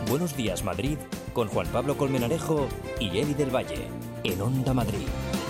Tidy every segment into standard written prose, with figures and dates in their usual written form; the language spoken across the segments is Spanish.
Buenos Días Madrid con Juan Pablo Colmenarejo y Eli del Valle en Onda Madrid.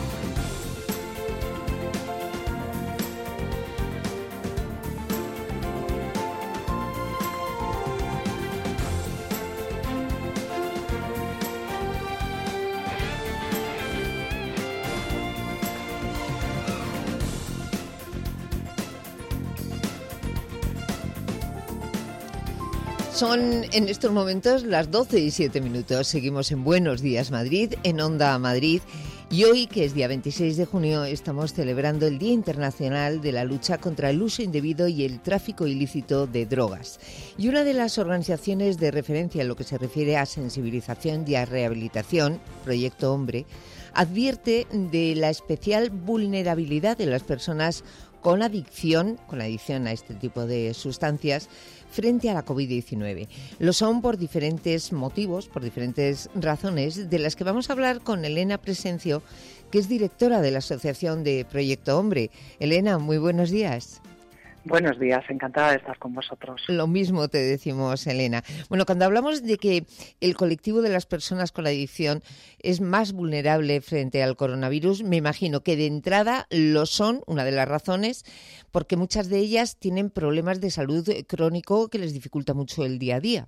Son en estos momentos las 12:07. Seguimos en Buenos Días Madrid, en Onda Madrid. Y hoy, que es día 26 de junio, estamos celebrando el Día Internacional de la Lucha contra el Uso Indebido y el Tráfico Ilícito de Drogas. Y una de las organizaciones de referencia en lo que se refiere a sensibilización y a rehabilitación, Proyecto Hombre, advierte de la especial vulnerabilidad de las personas con adicción a este tipo de sustancias frente a la COVID-19. Lo son por diferentes motivos, por diferentes razones, de las que vamos a hablar con Elena Presencio, que es directora de la Asociación de Proyecto Hombre. Elena, muy buenos días. Buenos días, encantada de estar con vosotros. Lo mismo te decimos, Elena. Bueno, cuando hablamos de que el colectivo de las personas con adicción es más vulnerable frente al coronavirus, me imagino que de entrada lo son, una de las razones, porque muchas de ellas tienen problemas de salud crónico que les dificulta mucho el día a día.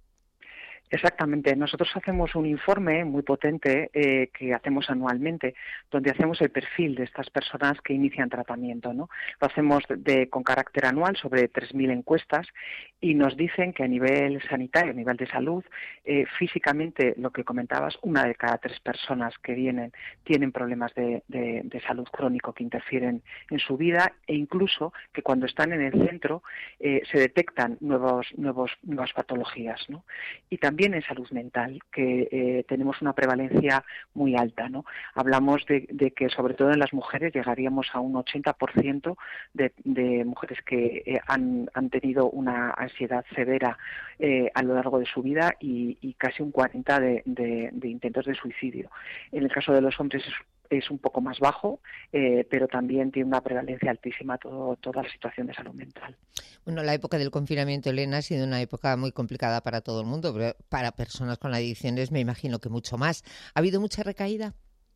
Exactamente. Nosotros hacemos un informe muy potente que hacemos anualmente, donde hacemos el perfil de estas personas que inician tratamiento, ¿no? Lo hacemos con carácter anual sobre 3.000 encuestas y nos dicen que a nivel sanitario, a nivel de salud, físicamente, lo que comentabas, 1 de cada 3 personas que vienen tienen problemas de salud crónico que interfieren en su vida, e incluso que cuando están en el centro se detectan nuevas patologías, ¿no? Y también en salud mental, que tenemos una prevalencia muy alta, ¿no? Hablamos de que sobre todo en las mujeres llegaríamos a un 80% de mujeres que han tenido una ansiedad severa a lo largo de su vida y casi un 40% de intentos de suicidio. En el caso de los hombres es un poco más bajo, pero también tiene una prevalencia altísima toda la situación de salud mental. Bueno, la época del confinamiento, Elena, ha sido una época muy complicada para todo el mundo, pero para personas con adicciones me imagino que mucho más. ¿Ha habido mucha recaída?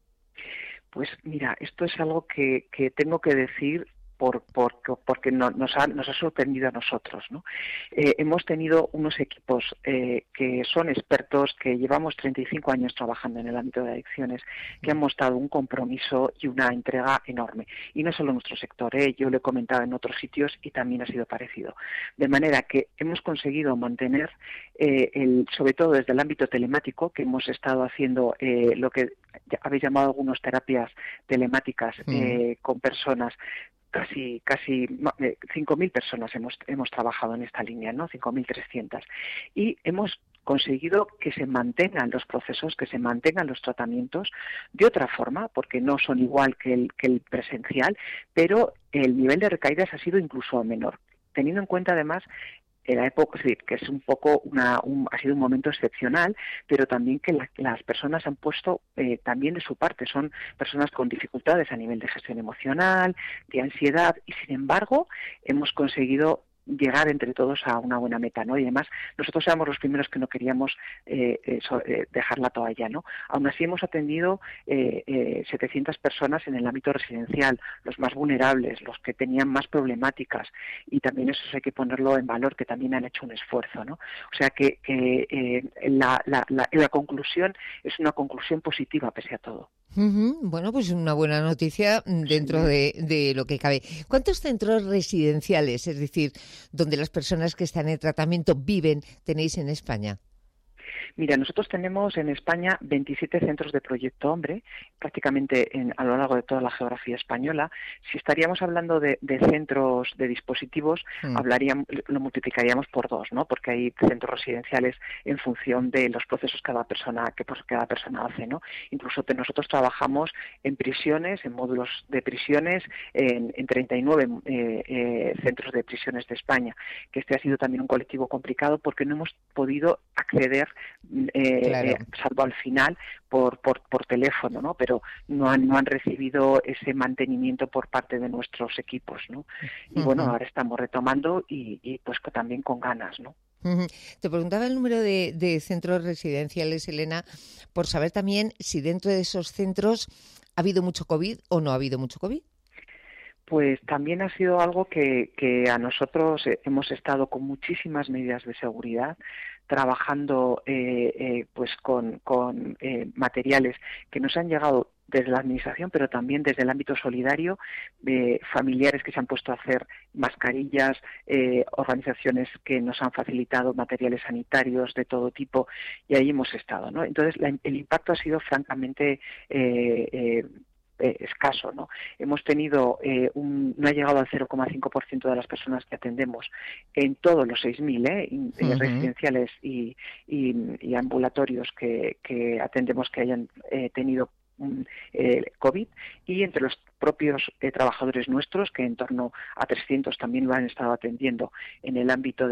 Pues mira, esto es algo que tengo que decir porque nos ha sorprendido a nosotros, ¿no? Hemos tenido unos equipos que son expertos, que llevamos 35 años trabajando en el ámbito de adicciones, que han mostrado un compromiso y una entrega enorme. Y no solo en nuestro sector, yo lo he comentado en otros sitios y también ha sido parecido. De manera que hemos conseguido mantener, sobre todo desde el ámbito telemático, que hemos estado haciendo lo que habéis llamado algunas terapias telemáticas con personas. Casi 5.000 personas hemos trabajado en esta línea, ¿no? 5.300. Y hemos conseguido que se mantengan los procesos, que se mantengan los tratamientos de otra forma, porque no son igual que el presencial, pero el nivel de recaídas ha sido incluso menor, teniendo en cuenta además en la época, sí, que es un poco ha sido un momento excepcional, pero también que las personas han puesto también de su parte. Son personas con dificultades a nivel de gestión emocional, de ansiedad, y sin embargo hemos conseguido llegar entre todos a una buena meta, ¿no? Y además nosotros éramos los primeros que no queríamos dejar la toalla, ¿no? Aún así hemos atendido 700 personas en el ámbito residencial, los más vulnerables, los que tenían más problemáticas, y también eso hay que ponerlo en valor, que también han hecho un esfuerzo, ¿no? O sea que la conclusión es una conclusión positiva pese a todo. Bueno, pues una buena noticia dentro de lo que cabe. ¿Cuántos centros residenciales, es decir, donde las personas que están en tratamiento viven, tenéis en España? Mira, nosotros tenemos en España 27 centros de Proyecto Hombre, prácticamente a lo largo de toda la geografía española. Si estaríamos hablando de centros de dispositivos, lo multiplicaríamos por 2, ¿no? Porque hay centros residenciales en función de los procesos que cada persona hace, ¿no? Incluso nosotros trabajamos en prisiones, en módulos de prisiones, en 39 centros de prisiones de España, que este ha sido también un colectivo complicado porque no hemos podido acceder, Claro. salvo al final por teléfono, ¿no? Pero no han recibido ese mantenimiento por parte de nuestros equipos, ¿no? Y bueno, ahora estamos retomando y pues también con ganas, ¿no? Ujú. Te preguntaba el número de centros residenciales, Elena, por saber también si dentro de esos centros ha habido mucho COVID o no ha habido mucho COVID. Pues también ha sido algo que a nosotros hemos estado con muchísimas medidas de seguridad, trabajando pues con materiales que nos han llegado desde la Administración, pero también desde el ámbito solidario, familiares que se han puesto a hacer mascarillas, organizaciones que nos han facilitado materiales sanitarios de todo tipo, y ahí hemos estado, ¿no? Entonces, el impacto ha sido francamente escaso, ¿no? Hemos tenido no ha llegado al 0,5% de las personas que atendemos en todos los 6.000 residenciales y ambulatorios que atendemos que hayan tenido COVID, y entre los propios trabajadores nuestros, que en torno a 300 también lo han estado atendiendo en el ámbito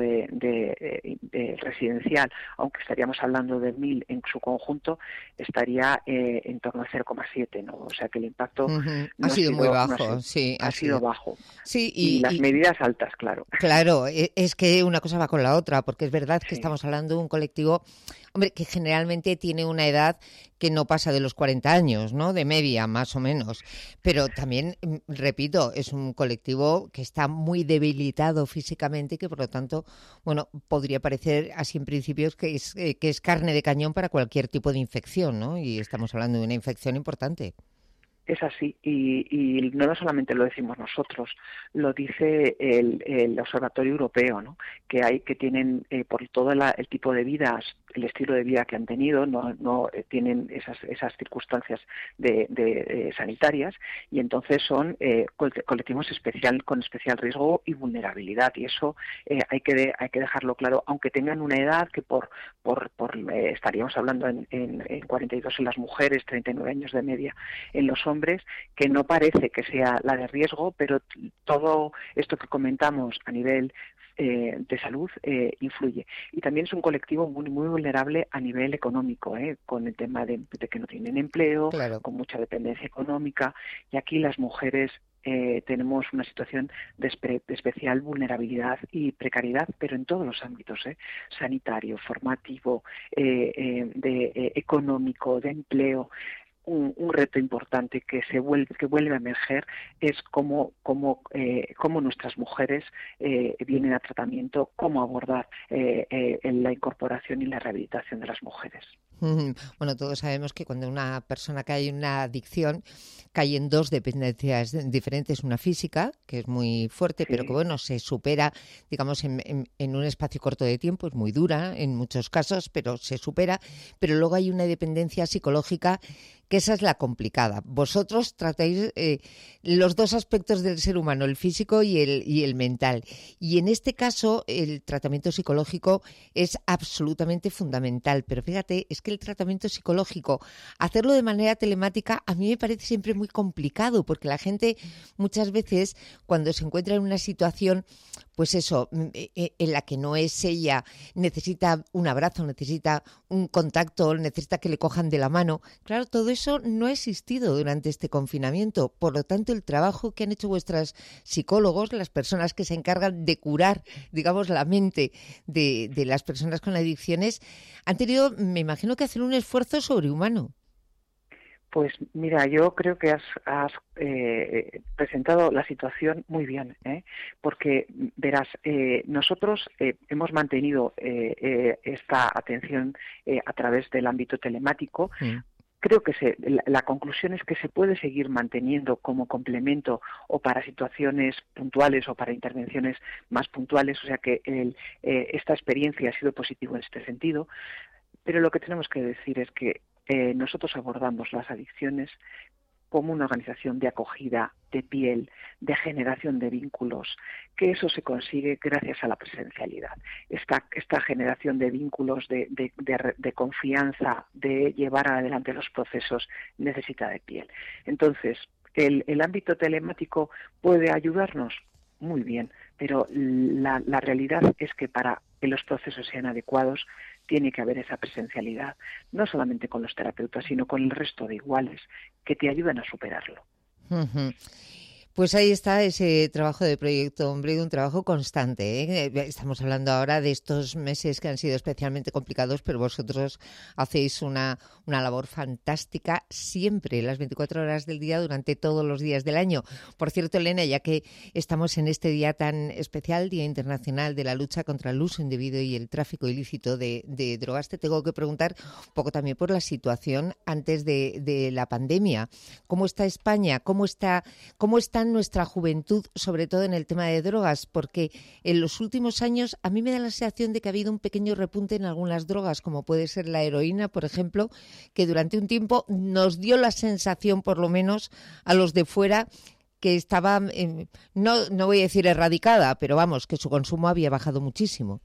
de residencial, aunque estaríamos hablando de 1.000 en su conjunto, estaría en torno a 0,7, ¿no? O sea que el impacto ha sido muy bajo, ha sido bajo. Sí, y las medidas altas, claro. Claro, es que una cosa va con la otra, porque es verdad que estamos hablando de un colectivo, hombre, que generalmente tiene una edad que no pasa de los 40 años, ¿no? De media, más o menos. Pero también, repito, es un colectivo que está muy debilitado físicamente y que, por lo tanto, bueno, podría parecer así en principio que es carne de cañón para cualquier tipo de infección, ¿no? Y estamos hablando de una infección importante. Es así, y no solamente lo decimos nosotros, lo dice el Observatorio Europeo, ¿no? Que tienen por todo el tipo de vidas, el estilo de vida que han tenido, no tienen esas circunstancias sanitarias, y entonces son colectivos con especial riesgo y vulnerabilidad, y eso hay que dejarlo claro, aunque tengan una edad que estaríamos hablando en 42 en las mujeres, 39 años de media en los hombres, que no parece que sea la de riesgo, pero todo esto que comentamos a nivel de salud influye. Y también es un colectivo muy, muy vulnerable a nivel económico, con el tema de que no tienen empleo, claro, con mucha dependencia económica, y aquí las mujeres tenemos una situación de especial vulnerabilidad y precariedad, pero en todos los ámbitos, sanitario, formativo, económico, de empleo. Un reto importante que vuelve a emerger es cómo nuestras mujeres vienen a tratamiento, cómo abordar la incorporación y la rehabilitación de las mujeres. Bueno, todos sabemos que cuando una persona cae en una adicción, cae en dos dependencias diferentes. Una física, que es muy fuerte, pero que bueno, se supera, digamos, en un espacio corto de tiempo, es muy dura en muchos casos, pero se supera. Pero luego hay una dependencia psicológica, que esa es la complicada. Vosotros tratáis los dos aspectos del ser humano, el físico y el mental. Y en este caso, el tratamiento psicológico es absolutamente fundamental. Pero fíjate, es que el tratamiento psicológico, hacerlo de manera telemática, a mí me parece siempre muy complicado, porque la gente muchas veces, cuando se encuentra en una situación, pues eso, en la que no es ella, necesita un abrazo, necesita un contacto, necesita que le cojan de la mano. Claro, todo eso no ha existido durante este confinamiento. Por lo tanto, el trabajo que han hecho vuestras psicólogos, las personas que se encargan de curar, digamos, la mente de las personas con adicciones, han tenido, me imagino, que hacer un esfuerzo sobrehumano. Pues mira, yo creo que has presentado la situación muy bien, porque verás, nosotros hemos mantenido esta atención a través del ámbito telemático. Creo que la conclusión es que se puede seguir manteniendo como complemento o para situaciones puntuales o para intervenciones más puntuales, o sea que esta experiencia ha sido positiva en este sentido, pero lo que tenemos que decir es que nosotros abordamos las adicciones como una organización de acogida, de piel, de generación de vínculos, que eso se consigue gracias a la presencialidad. Esta generación de vínculos, de confianza, de llevar adelante los procesos, necesita de piel. Entonces, ¿el ámbito telemático puede ayudarnos? Muy bien, pero la realidad es que para que los procesos sean adecuados, tiene que haber esa presencialidad, no solamente con los terapeutas, sino con el resto de iguales, que te ayudan a superarlo. Pues ahí está ese trabajo de Proyecto Hombre, un trabajo constante, ¿eh? Estamos hablando ahora de estos meses que han sido especialmente complicados, pero vosotros hacéis una labor fantástica siempre, las 24 horas del día, durante todos los días del año. Por cierto, Elena, ya que estamos en este día tan especial, Día Internacional de la Lucha contra el Uso Indebido y el Tráfico Ilícito de drogas, te tengo que preguntar un poco también por la situación antes de la pandemia. ¿Cómo está España? ¿Cómo está nuestra juventud, sobre todo en el tema de drogas? Porque en los últimos años a mí me da la sensación de que ha habido un pequeño repunte en algunas drogas, como puede ser la heroína, por ejemplo, que durante un tiempo nos dio la sensación, por lo menos a los de fuera, que estaba, no voy a decir erradicada, pero vamos, que su consumo había bajado muchísimo.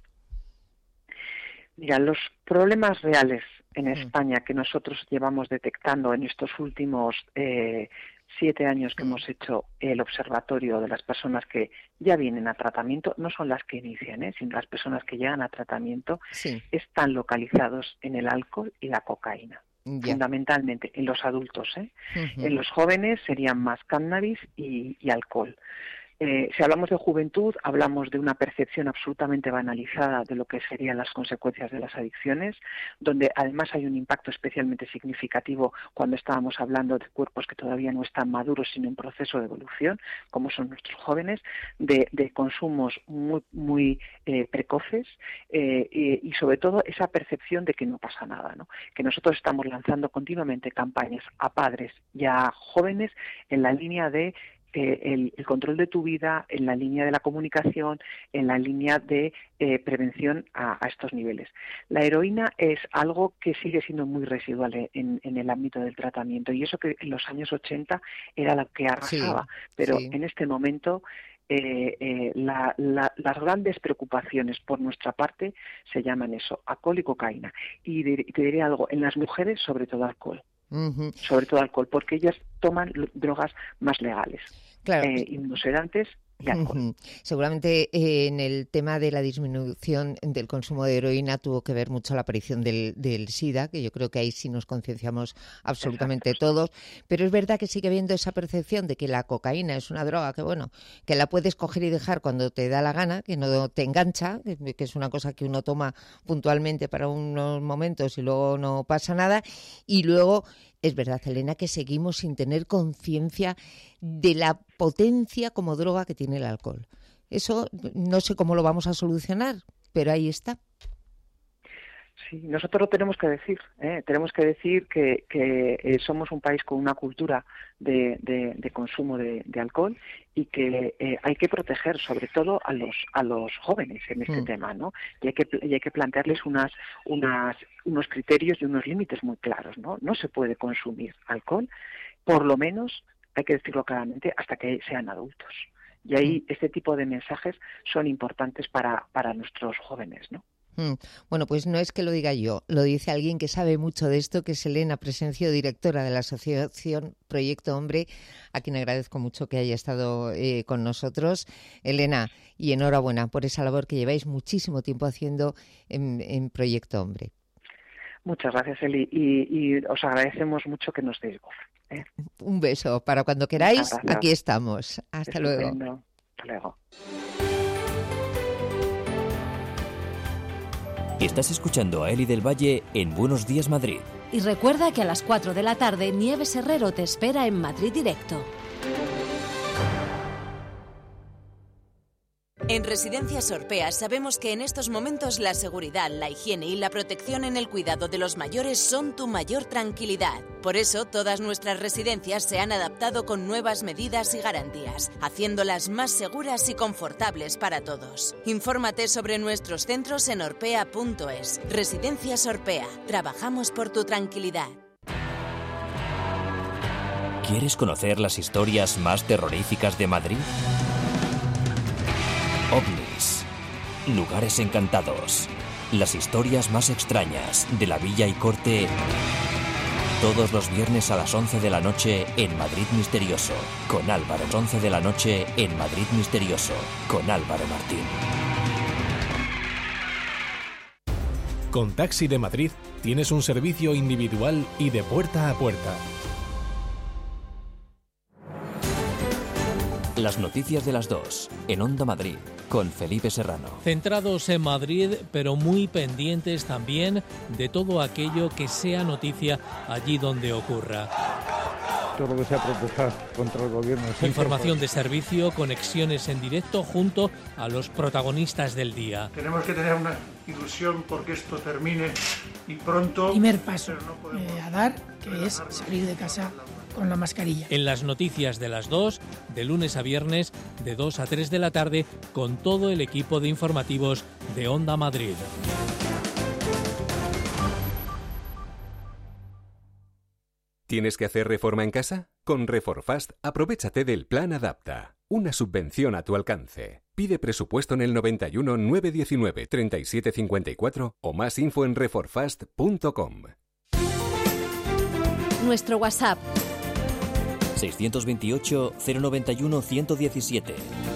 Mira, los problemas reales en España que nosotros llevamos detectando en estos últimos 7 años que hemos hecho el observatorio de las personas que ya vienen a tratamiento, no son las que inician, sino las personas que llegan a tratamiento, están localizados en el alcohol y la cocaína. Fundamentalmente en los adultos. En los jóvenes serían más cannabis y alcohol. Si hablamos de juventud, hablamos de una percepción absolutamente banalizada de lo que serían las consecuencias de las adicciones, donde además hay un impacto especialmente significativo cuando estábamos hablando de cuerpos que todavía no están maduros, sino en proceso de evolución, como son nuestros jóvenes, de consumos muy precoces y sobre todo esa percepción de que no pasa nada, ¿no? Que nosotros estamos lanzando continuamente campañas a padres y a jóvenes en la línea de el control de tu vida, en la línea de la comunicación, en la línea de prevención a estos niveles. La heroína es algo que sigue siendo muy residual en el ámbito del tratamiento, y eso que en los años 80 era lo que arrasaba, pero en este momento las grandes preocupaciones por nuestra parte se llaman eso, alcohol y cocaína. Y te diré algo, en las mujeres sobre todo alcohol. Sobre todo alcohol, porque ellas toman drogas más legales, hipnosedantes y alcohol. Seguramente en el tema de la disminución del consumo de heroína tuvo que ver mucho la aparición del SIDA, que yo creo que ahí sí nos concienciamos absolutamente todos, pero es verdad que sigue habiendo esa percepción de que la cocaína es una droga que la puedes coger y dejar cuando te da la gana, que no te engancha, que es una cosa que uno toma puntualmente para unos momentos y luego no pasa nada, y luego es verdad, Elena, que seguimos sin tener conciencia de la potencia como droga que tiene el alcohol. Eso no sé cómo lo vamos a solucionar, pero ahí está. Sí, nosotros lo tenemos que decir. Tenemos que decir que somos un país con una cultura de consumo de alcohol y que hay que proteger sobre todo a los jóvenes en este tema, ¿no? Y hay que plantearles unos criterios y unos límites muy claros, ¿no? No se puede consumir alcohol, por lo menos, hay que decirlo claramente, hasta que sean adultos. Y ahí este tipo de mensajes son importantes para nuestros jóvenes, ¿no? Bueno, pues no es que lo diga yo, lo dice alguien que sabe mucho de esto, que es Elena Presencio, directora de la Asociación Proyecto Hombre, a quien agradezco mucho que haya estado con nosotros. Elena, y enhorabuena por esa labor que lleváis muchísimo tiempo haciendo en Proyecto Hombre. Muchas gracias, Eli, y os agradecemos mucho que nos deis voz. Un beso, para cuando queráis, aquí estamos. Hasta luego. Hasta luego. Estás escuchando a Eli del Valle en Buenos Días Madrid. Y recuerda que a las 4 de la tarde Nieves Herrero te espera en Madrid Directo. En Residencias Orpea sabemos que en estos momentos la seguridad, la higiene y la protección en el cuidado de los mayores son tu mayor tranquilidad. Por eso, todas nuestras residencias se han adaptado con nuevas medidas y garantías, haciéndolas más seguras y confortables para todos. Infórmate sobre nuestros centros en orpea.es. Residencias Orpea. Trabajamos por tu tranquilidad. ¿Quieres conocer las historias más terroríficas de Madrid? OVNIs, lugares encantados, las historias más extrañas de la Villa y Corte, todos los viernes a las 11 de la noche en Madrid Misterioso, con Álvaro. 11 de la noche en Madrid Misterioso, con Álvaro Martín. Con Taxi de Madrid tienes un servicio individual y de puerta a puerta. Las noticias de las 2 en Onda Madrid con Felipe Serrano. Centrados en Madrid, pero muy pendientes también de todo aquello que sea noticia allí donde ocurra. Todo lo que sea protestar contra el gobierno. Información de servicio, conexiones en directo junto a los protagonistas del día. Tenemos que tener una ilusión porque esto termine y pronto. Primer paso a dar, que es salir de casa con la mascarilla. En las noticias de las 2, de lunes a viernes, de 2 a 3 de la tarde, con todo el equipo de informativos de Onda Madrid. ¿Tienes que hacer reforma en casa? Con Reforfast, aprovéchate del Plan Adapta. Una subvención a tu alcance. Pide presupuesto en el 91 919 3754 o más info en reforfast.com. Nuestro WhatsApp 628 091 117.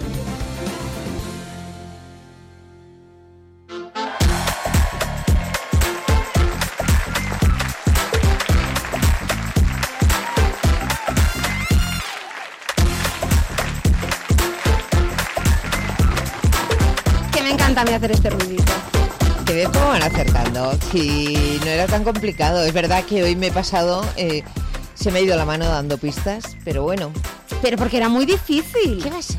Que me encanta a mí hacer este ruidito. Que ves cómo van acertando. Si no era tan complicado. Es verdad que hoy me he pasado... se me ha ido la mano dando pistas, pero bueno. Pero porque era muy difícil. ¿Qué va a ser?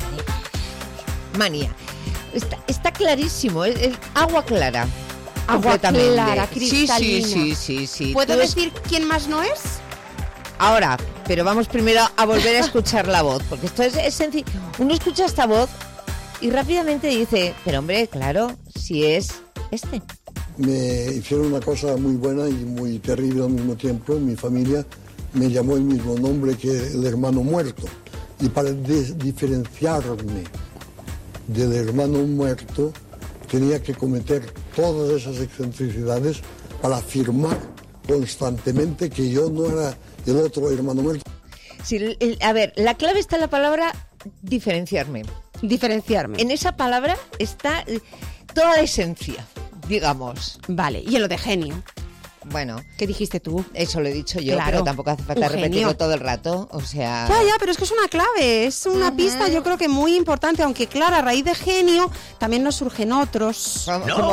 Manía. Está clarísimo, es agua clara. Agua clara, cristalina. Sí. ¿Puedo decir quién más no es? Ahora, pero vamos primero a volver a escuchar la voz, porque esto es sencillo. Uno escucha esta voz y rápidamente dice, pero hombre, claro, si es este. Me hicieron una cosa muy buena y muy terrible al mismo tiempo. Mi familia me llamó el mismo nombre que el hermano muerto. Y para diferenciarme del hermano muerto, tenía que cometer todas esas excentricidades para afirmar constantemente que yo no era el otro hermano muerto. Sí, a ver, la clave está en la palabra diferenciarme. Diferenciarme. En esa palabra está toda la esencia, digamos. Vale, y en lo de genio. Bueno, ¿qué dijiste tú? Eso lo he dicho yo, claro, pero tampoco hace falta repetirlo todo el rato, o sea... Ya, pero es que es una clave, es una pista yo creo que muy importante, aunque claro, a raíz de genio también nos surgen otros.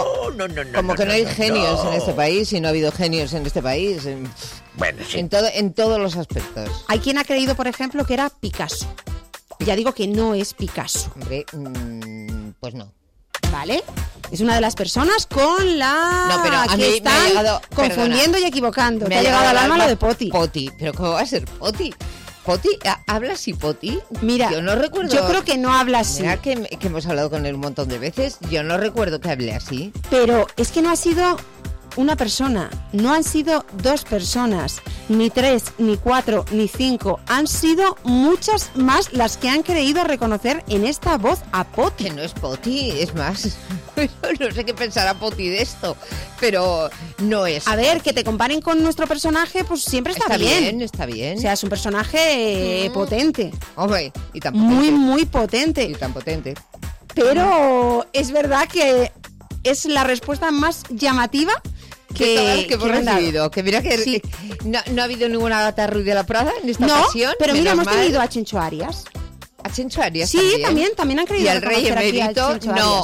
Como que no hay genios en este país y no ha habido genios en este país. Bueno, sí. En todos los aspectos. Hay quien ha creído, por ejemplo, que era Picasso. Ya digo que no es Picasso. Hombre, pues no. ¿Vale? Es una de las personas con la... No, pero a que mí están me ha llegado, confundiendo y equivocando. Te ha llegado al alma lo de Poti. Poti, pero ¿cómo va a ser Poti? ¿Poti? ¿Habla así Poti? Mira, yo no recuerdo... Yo creo que no habla así. Mira que hemos hablado con él un montón de veces. Yo no recuerdo que hable así. Pero es que no ha sido una persona, no han sido dos personas, ni 3, ni 4, ni 5. Han sido muchas más las que han creído reconocer en esta voz a Poti. Que no es Poti, es más... no sé qué pensará Poti de esto, pero no es. A ver, que te comparen con nuestro personaje, pues siempre está bien. Está bien. O sea, es un personaje potente. Hombre, y tan potente. Muy, muy potente. Y tan potente. Pero es verdad que es la respuesta más llamativa que hemos recibido. Que mira que sí. no ha habido ninguna Gata Ruiz de la Prada en esta ocasión. Pero mira, hemos tenido a Chencho Arias. ¿A Chencho Arias sí, también han creído. Y al rey emérito,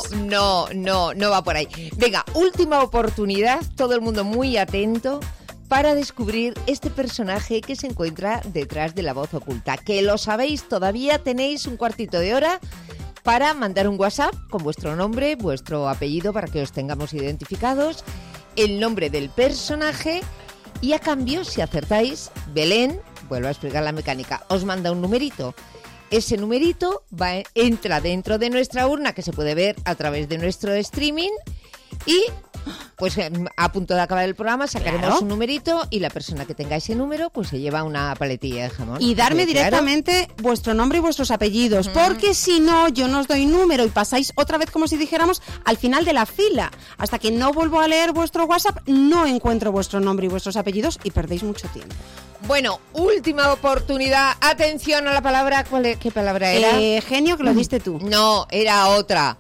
no va por ahí. Venga, última oportunidad, todo el mundo muy atento para descubrir este personaje que se encuentra detrás de la voz oculta. Que lo sabéis, todavía tenéis un cuartito de hora para mandar un WhatsApp con vuestro nombre, vuestro apellido para que os tengamos identificados, el nombre del personaje y a cambio, si acertáis, Belén, vuelvo a explicar la mecánica, os manda un numerito. Ese numerito entra dentro de nuestra urna que se puede ver a través de nuestro streaming y pues a punto de acabar el programa sacaremos un numerito y la persona que tenga ese número pues se lleva una paletilla de jamón. Y darme directamente vuestro nombre y vuestros apellidos, porque si no yo no os doy número y pasáis otra vez como si dijéramos al final de la fila. Hasta que no vuelvo a leer vuestro WhatsApp no encuentro vuestro nombre y vuestros apellidos y perdéis mucho tiempo. Bueno, última oportunidad. Atención a la palabra. ¿Qué palabra era? Genio, que lo diste tú. No, era otra.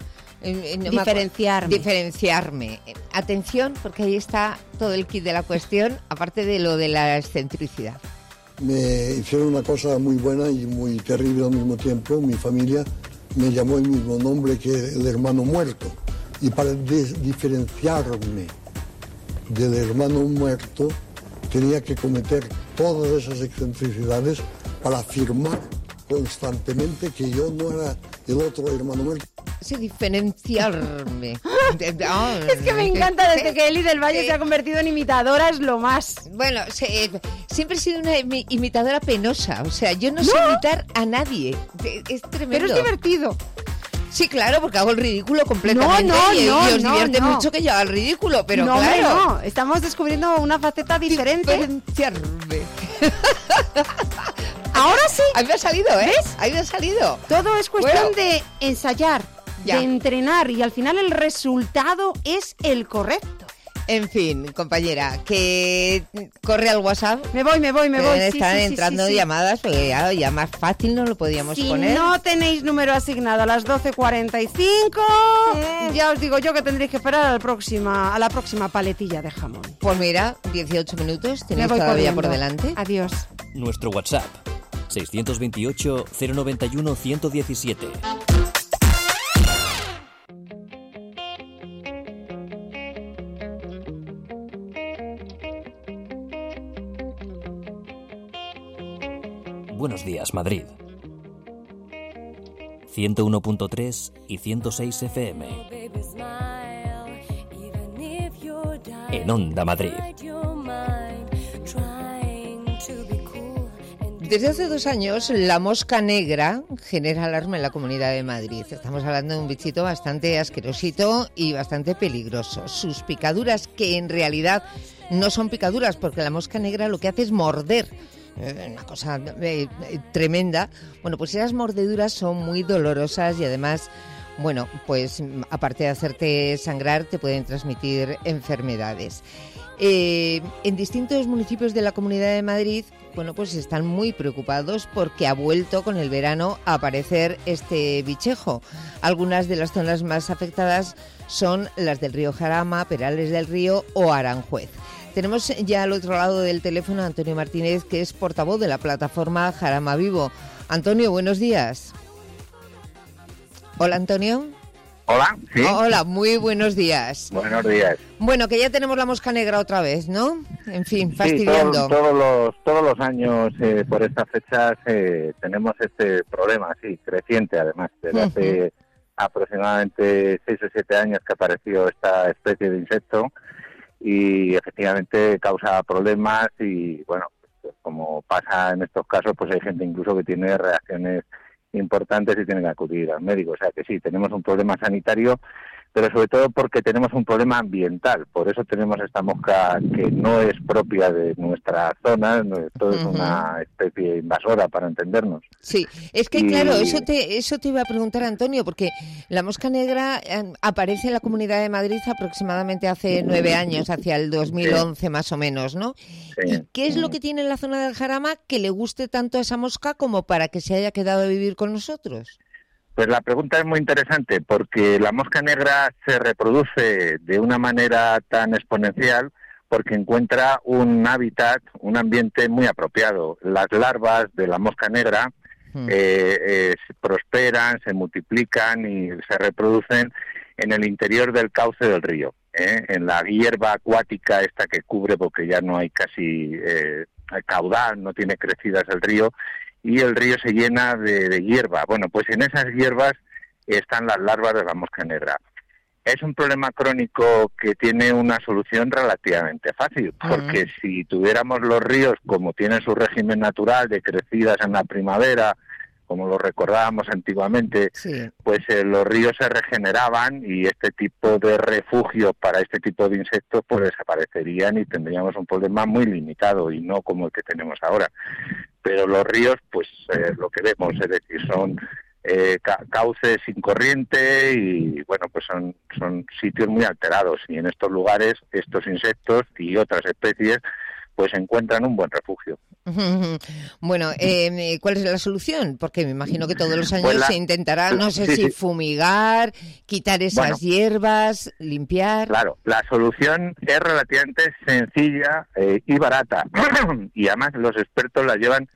Diferenciarme. Atención, porque ahí está todo el kit de la cuestión, aparte de lo de la excentricidad. me hicieron una cosa muy buena y muy terrible al mismo tiempo. Mi familia me llamó el mismo nombre que el hermano muerto. Y para diferenciarme del hermano muerto, tenía que cometer todas esas excentricidades para afirmar constantemente que yo no era el otro hermano muerto. Sí, diferenciarme. Es que me encanta, desde que Eli del Valle se ha convertido en imitadora, es lo más. Bueno, siempre he sido una imitadora penosa. O sea, yo no sé imitar a nadie. Es tremendo. Pero es divertido. Sí, claro, porque hago el ridículo completamente y os divierte mucho que yo haga el ridículo, pero no, claro. No, estamos descubriendo una faceta diferente. Diferenciarme. Ahora sí. Ahí me ha salido, ¿eh? ¿Ves? Ahí me ha salido. Todo es cuestión de ensayar, ya, de entrenar, y al final el resultado es el correcto. En fin, compañera, que corre al WhatsApp. Me voy. Están entrando llamadas, porque ya más fácil no lo podíamos poner. Si no tenéis número asignado a las 12:45, ya os digo yo que tendréis que esperar a la próxima paletilla de jamón. Pues mira, 18 minutos, tenéis todavía por delante. Adiós. Nuestro WhatsApp, 628 091 117. Buenos días, Madrid. 101.3 y 106 FM. En Onda Madrid. Desde hace 2 años, la mosca negra genera alarma en la Comunidad de Madrid. Estamos hablando de un bichito bastante asquerosito y bastante peligroso. Sus picaduras, que en realidad no son picaduras, porque la mosca negra lo que hace es morder. Una cosa tremenda. Bueno, pues esas mordeduras son muy dolorosas y además, bueno, pues aparte de hacerte sangrar, te pueden transmitir enfermedades. En distintos municipios de la Comunidad de Madrid, bueno, pues están muy preocupados porque ha vuelto con el verano a aparecer este bichejo. Algunas de las zonas más afectadas son las del río Jarama, Perales del Río o Aranjuez. Tenemos ya al otro lado del teléfono a Antonio Martínez, que es portavoz de la plataforma Jarama Vivo. Antonio, buenos días. Hola, Antonio. Hola, sí. Hola, muy buenos días. Buenos días. Bueno, que ya tenemos la mosca negra otra vez, ¿no? En fin, fastidiando. Sí, todos los años por estas fechas tenemos este problema, sí, creciente además. Desde hace aproximadamente 6 o 7 años que apareció esta especie de insecto y efectivamente causa problemas y, bueno, pues como pasa en estos casos, pues hay gente incluso que tiene reacciones importantes y tiene que acudir al médico. O sea que sí, tenemos un problema sanitario, pero sobre todo porque tenemos un problema ambiental. Por eso tenemos esta mosca que no es propia de nuestra zona, todo es una especie invasora, para entendernos. Sí, es que claro, eso te iba a preguntar, Antonio, porque la mosca negra aparece en la Comunidad de Madrid aproximadamente hace 9 años, hacia el 2011 más o menos, ¿no? Sí. ¿Y qué es lo que tiene en la zona del Jarama que le guste tanto a esa mosca como para que se haya quedado a vivir con nosotros? Pues la pregunta es muy interesante porque la mosca negra se reproduce de una manera tan exponencial porque encuentra un hábitat, un ambiente muy apropiado. Las larvas de la mosca negra prosperan, se multiplican y se reproducen en el interior del cauce del río, en la hierba acuática esta que cubre, porque ya no hay casi caudal, no tiene crecidas el río, y el río se llena de hierba. Bueno, pues en esas hierbas están las larvas de la mosca negra. Es un problema crónico que tiene una solución relativamente fácil, porque si tuviéramos los ríos como tienen su régimen natural de crecidas en la primavera, como lo recordábamos antiguamente, pues los ríos se regeneraban y este tipo de refugio para este tipo de insectos pues desaparecerían y tendríamos un problema muy limitado y no como el que tenemos ahora. Pero los ríos, pues lo que vemos, es decir, son cauces sin corriente y bueno, pues son sitios muy alterados y en estos lugares estos insectos y otras especies pues encuentran un buen refugio. Bueno, ¿cuál es la solución? Porque me imagino que todos los años Pues se intentará, no sé si fumigar, quitar esas hierbas, limpiar. Claro, la solución es relativamente sencilla y barata. Y además los expertos la llevan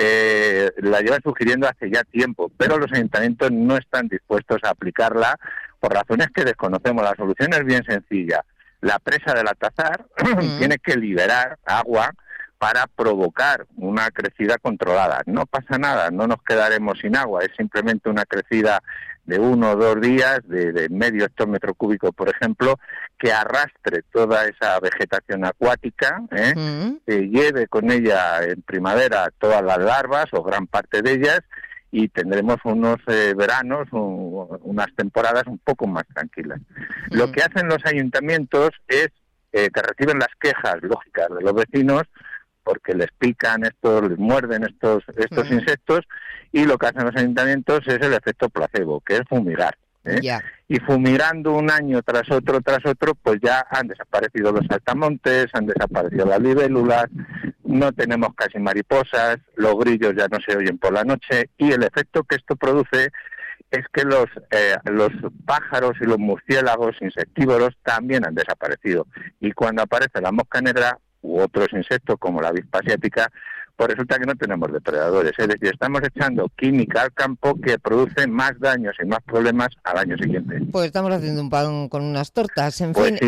sugiriendo hace ya tiempo, pero los ayuntamientos no están dispuestos a aplicarla por razones que desconocemos. La solución es bien sencilla. La presa del Altazar tiene que liberar agua para provocar una crecida controlada. No pasa nada, no nos quedaremos sin agua, es simplemente una crecida de 1 o 2 días, de medio hectómetro cúbico, por ejemplo, que arrastre toda esa vegetación acuática, que lleve con ella en primavera todas las larvas o gran parte de ellas, y tendremos unos veranos, unas temporadas un poco más tranquilas. Lo que hacen los ayuntamientos es que reciben las quejas lógicas de los vecinos, porque les pican les muerden estos insectos, y lo que hacen los ayuntamientos es el efecto placebo, que es fumigar. Y fumigando un año tras otro, pues ya han desaparecido los saltamontes, han desaparecido las libélulas, no tenemos casi mariposas, los grillos ya no se oyen por la noche, y el efecto que esto produce es que los pájaros y los murciélagos insectívoros también han desaparecido. Y cuando aparece la mosca negra u otros insectos como la avispa asiática, pues resulta que no tenemos depredadores. Es decir, estamos echando química al campo que produce más daños y más problemas al año siguiente. Pues estamos haciendo un pan con unas tortas. En fin,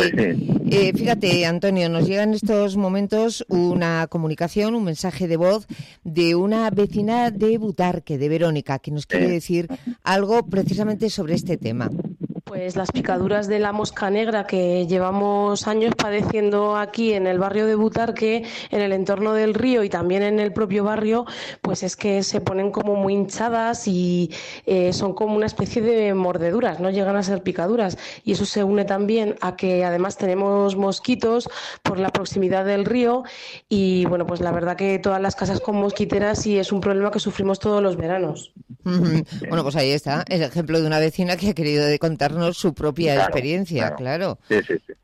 fíjate, Antonio, nos llega en estos momentos una comunicación, un mensaje de voz de una vecina de Butarque, de Verónica, que nos quiere decir algo precisamente sobre este tema. Pues las picaduras de la mosca negra que llevamos años padeciendo aquí en el barrio de Butarque, en el entorno del río y también en el propio barrio, pues es que se ponen como muy hinchadas y son como una especie de mordeduras, no llegan a ser picaduras, y eso se une también a que además tenemos mosquitos por la proximidad del río, y bueno, pues la verdad que todas las casas con mosquiteras y es un problema que sufrimos todos los veranos. Bueno, pues ahí está el ejemplo de una vecina que ha querido contarnos su propia experiencia, claro. Sí.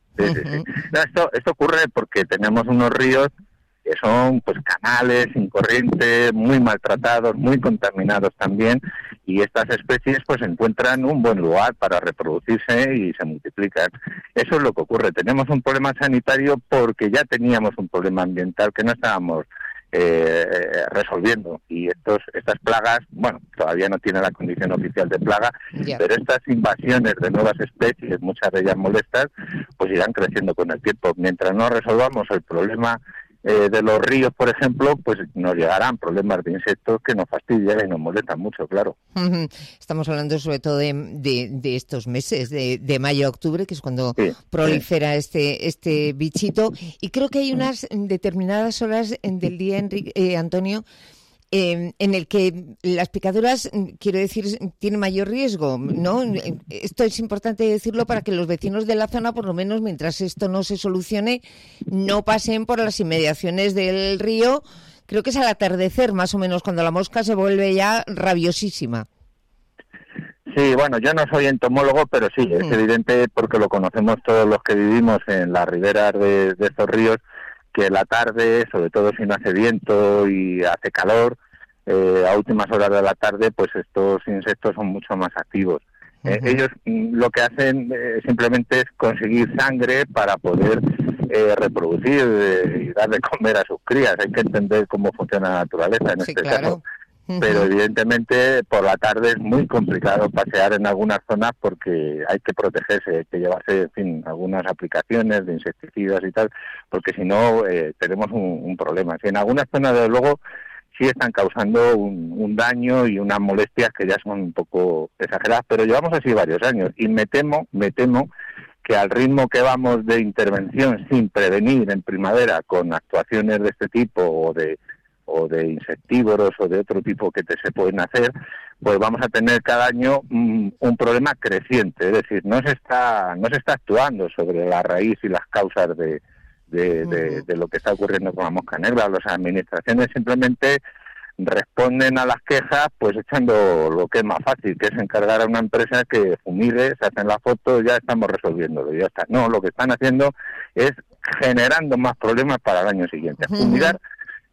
No, esto ocurre porque tenemos unos ríos que son pues canales sin corriente, muy maltratados, muy contaminados también, y estas especies pues encuentran un buen lugar para reproducirse y se multiplican. Eso es lo que ocurre. Tenemos un problema sanitario porque ya teníamos un problema ambiental que no estábamos resolviendo, y estas plagas, bueno, todavía no tienen la condición oficial de plaga, pero estas invasiones de nuevas especies, muchas de ellas molestas, pues irán creciendo con el tiempo. Mientras no resolvamos el problema de los ríos, por ejemplo, pues nos llegarán problemas de insectos que nos fastidian y nos molestan mucho, claro. Estamos hablando sobre todo de estos meses, de mayo a octubre, que es cuando prolifera este bichito, y creo que hay unas determinadas horas del día, Antonio, en el que las picaduras, quiero decir, tienen mayor riesgo, ¿no? Esto es importante decirlo para que los vecinos de la zona, por lo menos mientras esto no se solucione, no pasen por las inmediaciones del río. Creo que es al atardecer, más o menos, cuando la mosca se vuelve ya rabiosísima. Sí, bueno, yo no soy entomólogo, pero sí, es evidente, porque lo conocemos todos los que vivimos en las riberas de estos ríos, que la tarde, sobre todo si no hace viento y hace calor, a últimas horas de la tarde, pues estos insectos son mucho más activos. Ellos lo que hacen simplemente es conseguir sangre para poder reproducir y dar de comer a sus crías. Hay que entender cómo funciona la naturaleza en este caso. Pero evidentemente por la tarde es muy complicado pasear en algunas zonas porque hay que protegerse, hay que llevarse, en fin, algunas aplicaciones de insecticidas y tal, porque si no tenemos un problema. Si en algunas zonas, desde luego, sí están causando un daño y unas molestias que ya son un poco exageradas, pero llevamos así varios años, y me temo que al ritmo que vamos de intervención sin prevenir en primavera con actuaciones de este tipo o de insectívoros o de otro tipo que se pueden hacer, pues vamos a tener cada año un problema creciente. Es decir, no se está actuando sobre la raíz y las causas de lo que está ocurriendo con la mosca negra. Las administraciones simplemente responden a las quejas pues echando lo que es más fácil, que es encargar a una empresa que fumigue, se hacen las fotos, ya estamos resolviéndolo, ya está. No, lo que están haciendo es generando más problemas para el año siguiente. Fumigar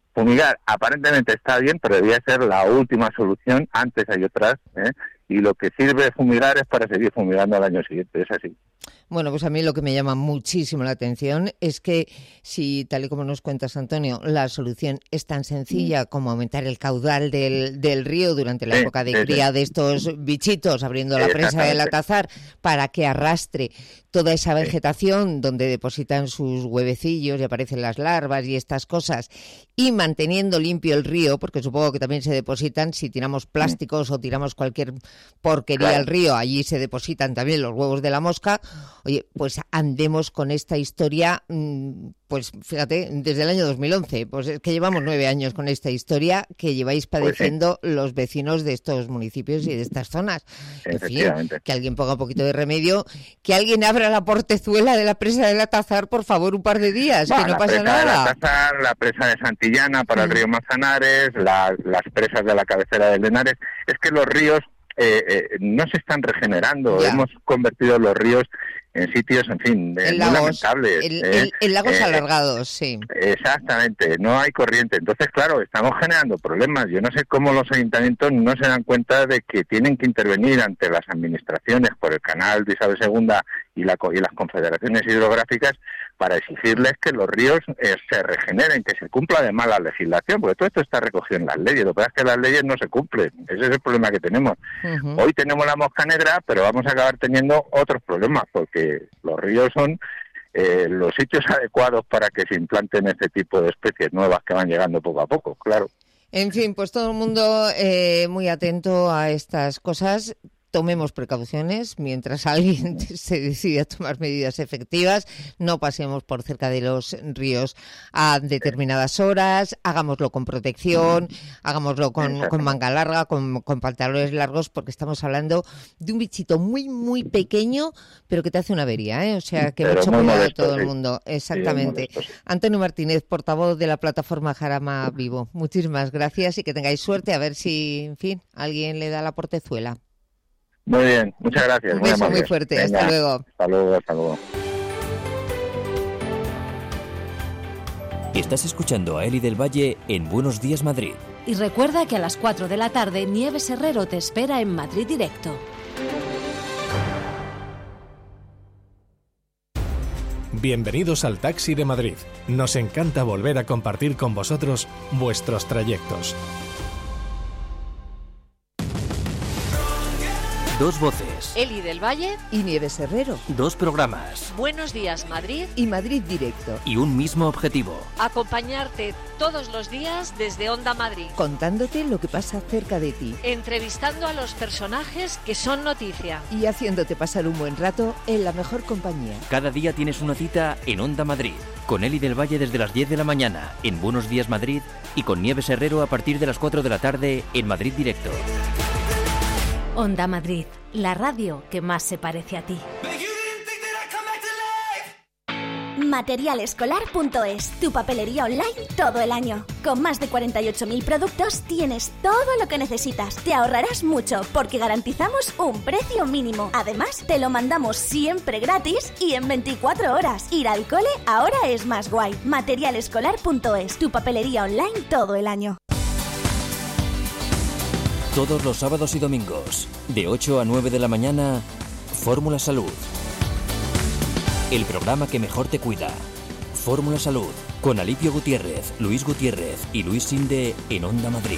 fumigar aparentemente está bien, pero debía ser la última solución. Antes hay otras, y lo que sirve de fumigar es para seguir fumigando al año siguiente, es así. Bueno, pues a mí lo que me llama muchísimo la atención es que si, tal y como nos cuentas, Antonio, la solución es tan sencilla como aumentar el caudal del río durante la época de cría de estos bichitos, abriendo la presa del Atazar para que arrastre toda esa vegetación donde depositan sus huevecillos y aparecen las larvas y estas cosas, y manteniendo limpio el río, porque supongo que también se depositan, si tiramos plásticos o tiramos cualquier porquería al río, allí se depositan también los huevos de la mosca. Oye, pues andemos con esta historia, pues fíjate, desde el año 2011, pues es que llevamos 9 años con esta historia que lleváis padeciendo los vecinos de estos municipios y de estas zonas. En fin, que alguien ponga un poquito de remedio, que alguien abra la portezuela de la presa del Atazar, por favor, un par de días, que no pasa nada. La presa de Santillana para el río Manzanares, las presas de la cabecera del Henares. Es que los ríos no se están regenerando. Hemos convertido los ríos en sitios, en fin, muy lamentables. En lagos alargados, sí. Exactamente, no hay corriente. Entonces, claro, estamos generando problemas. Yo no sé cómo los ayuntamientos no se dan cuenta de que tienen que intervenir ante las administraciones por el canal de Isabel II y las confederaciones hidrográficas para exigirles que los ríos se regeneren, que se cumpla además la legislación, porque todo esto está recogido en las leyes. Lo que pasa es que las leyes no se cumplen. Ese es el problema que tenemos. Hoy tenemos la mosca negra, pero vamos a acabar teniendo otros problemas, porque los ríos son los sitios adecuados para que se implanten este tipo de especies nuevas que van llegando poco a poco, claro. En fin, pues todo el mundo muy atento a estas cosas. Tomemos precauciones mientras alguien se decide a tomar medidas efectivas. No pasemos por cerca de los ríos a determinadas horas. Hagámoslo con protección, hagámoslo con manga larga, con pantalones largos, porque estamos hablando de un bichito muy, muy pequeño, pero que te hace una avería, ¿eh? O sea, que mucho cuidado de todo el mundo. Exactamente. Sí, Antonio Martínez, portavoz de la plataforma Jarama Vivo. Muchísimas gracias y que tengáis suerte. A ver si, en fin, alguien le da la portezuela. Muy bien, muchas gracias. Un beso muy fuerte. Venga, hasta luego. Hasta luego. Estás escuchando a Eli del Valle en Buenos Días Madrid. Y recuerda que a las 4 de la tarde Nieves Herrero te espera en Madrid Directo. Bienvenidos al Taxi de Madrid. Nos encanta volver a compartir con vosotros vuestros trayectos. Dos voces. Eli del Valle y Nieves Herrero. Dos programas. Buenos Días Madrid y Madrid Directo. Y un mismo objetivo. Acompañarte todos los días desde Onda Madrid. Contándote lo que pasa cerca de ti. Entrevistando a los personajes que son noticia. Y haciéndote pasar un buen rato en la mejor compañía. Cada día tienes una cita en Onda Madrid. Con Eli del Valle desde las 10 de la mañana en Buenos Días Madrid y con Nieves Herrero a partir de las 4 de la tarde en Madrid Directo. Onda Madrid, la radio que más se parece a ti. Materialescolar.es, tu papelería online todo el año. Con más de 48.000 productos tienes todo lo que necesitas. Te ahorrarás mucho porque garantizamos un precio mínimo. Además, te lo mandamos siempre gratis y en 24 horas. Ir al cole ahora es más guay. Materialescolar.es, tu papelería online todo el año. Todos los sábados y domingos, de 8 a 9 de la mañana, Fórmula Salud. El programa que mejor te cuida. Fórmula Salud, con Alipio Gutiérrez, Luis Gutiérrez y Luis Sinde en Onda Madrid.